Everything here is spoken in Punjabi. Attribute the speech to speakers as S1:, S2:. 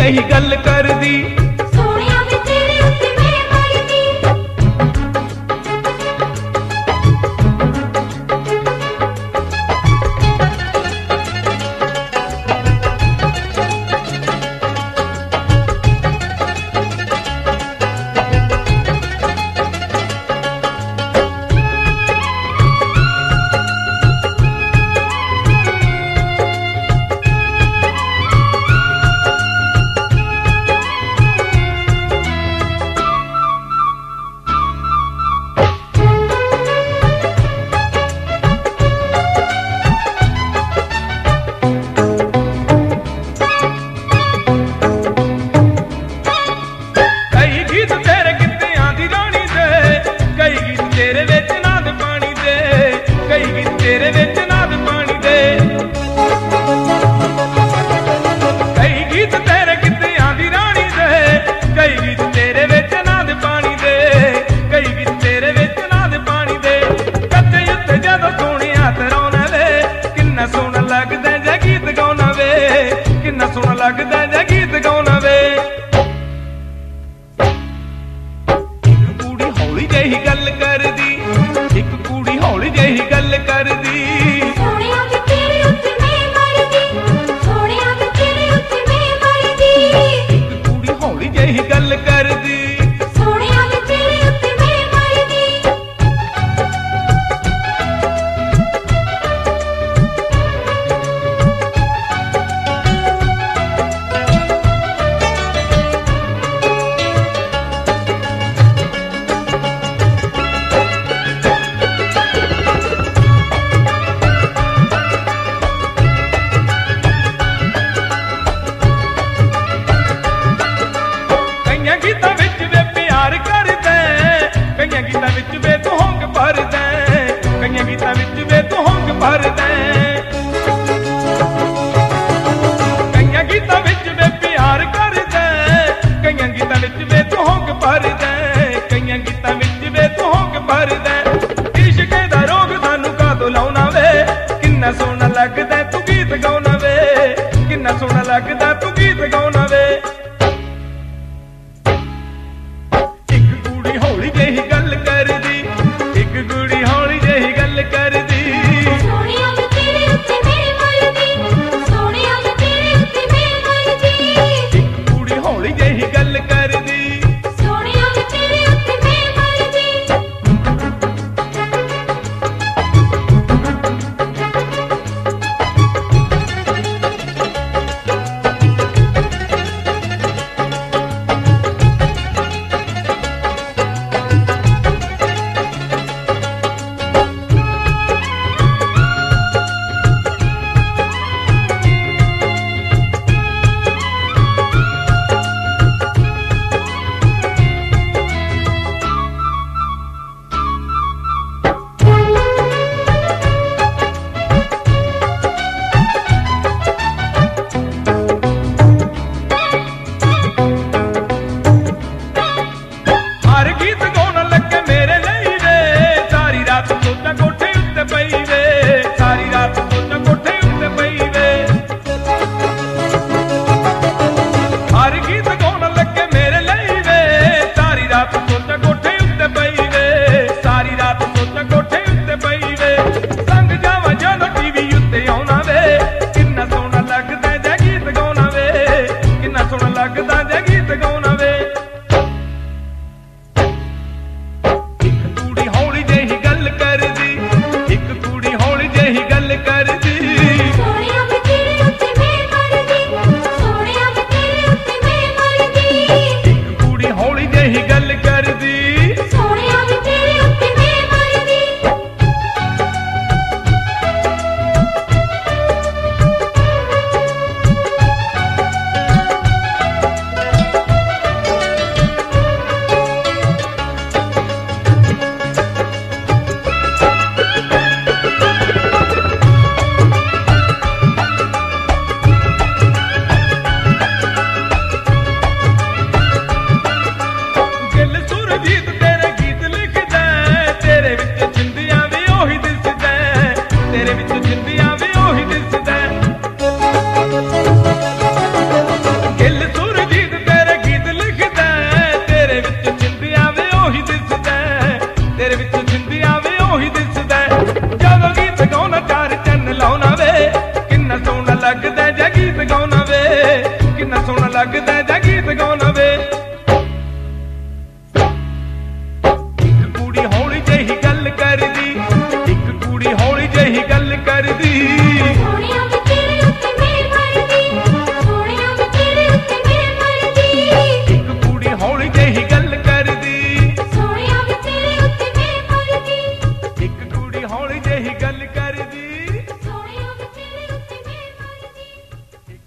S1: ਜਿਹੀ ਗੱਲ ਕਰਦੀ।
S2: ਸੋਹਣਿਆ ਵੇ ਤੇਰੇ ਉੱਤੇ ਮੈਂ ਮਰਦੀ।
S1: ਤੇਰੇ ਵਿੱਚ ਨਾਦ ਪਾਣੀ ਦੇ ਕਈ ਗੀਤ ਤੇਰੇ ਗਿੱਧਿਆਂ ਦੀ ਰਾਣੀ ਦੇ, ਕਈ ਗੀਤ ਤੇਰੇ ਵਿੱਚ ਨਾਦ ਪਾਣੀ ਦੇ, ਕਈ ਗੀਤ ਤੇਰੇ ਵਿੱਚ ਨਾਦ ਪਾਣੀ ਦੇ। ਕੱਚੇ ਉੱਤੇ ਜਦੋਂ ਸੋਹਣਿਆ ਤਰਾਉਣਾ ਵੇ, ਕਿੰਨਾ ਸੋਹਣਾ ਲੱਗਦਾ ਜੇ ਗੀਤ ਗਾਉਣਾ ਵੇ, ਕਿੰਨਾ ਸੋਹਣਾ ਲੱਗਦਾ ਜੇ ਗੀਤ ਗਾਉਣਾ ਵੇ। ਇੱਕ ਕੁੜੀ ਹੌਲੀ ਜਿਹੀ ਗੱਲ ਕਰਦੀ, ਇੱਕ ਕੁੜੀ ਹੌਲੀ ਜਿਹੀ ਗੱਲ ਕਰਦੀ।
S2: ਸੋਹਣਿਆ ਵੇ ਤੇਰੇ ਉੱਤੇ ਮੈਂ ਮਰਦੀ। ਸੋਹਣਿਆ ਵੇ ਤੇਰੇ ਉੱਤੇ ਮੈਂ ਮਰਦੀ।
S1: ਇੱਕ ਕੁੜੀ ਹੌਲੀ ਜਿਹੀ ਗੱਲ ਕਰਦੀ।
S2: ਸੋਹਣਿਆ ਵੇ ਤੇਰੇ ਉੱਤੇ ਮੈਂ ਮਰਦੀ।
S1: ਗੀਤਾਂ ਵਿੱਚ ਵੇ ਪਿਆਰ ਕਰਦਾ, ਕਈਆਂ ਗੀਤਾਂ ਵਿੱਚ ਵੇ ਤੂੰ ਹੰਗ ਭਰਦਾ, ਕਈਆਂ ਗੀਤਾਂ ਵਿੱਚ ਵੇ ਤੂੰ ਹੰਗ ਭਰਦਾ। ਕਈਆਂ ਗੀਤਾਂ ਵਿੱਚ ਵੇ ਪਿਆਰ ਕਰਦਾ, ਕਈਆਂ ਗੀਤਾਂ ਵਿੱਚ ਵੇ ਤੂੰ ਹੰਗ ਭਰਦਾ, ਕਈਆਂ ਗੀਤਾਂ ਵਿੱਚ ਵੇ ਤੂੰ ਹੰਗ ਭਰਦਾ। ਇਸ਼ਕ ਦਾ ਰੋਗ ਸਾਨੂੰ ਕਾਹਤੋਂ ਲਾਉਣਾ ਵੇ, ਕਿੰਨਾ ਸੋਹਣਾ ਲੱਗਦਾ ਤੂੰ ਗੀਤ ਗਾਉਣਾ ਵੇ, ਕਿੰਨਾ ਸੋਹਣਾ ਲੱਗਦਾ ਤੂੰ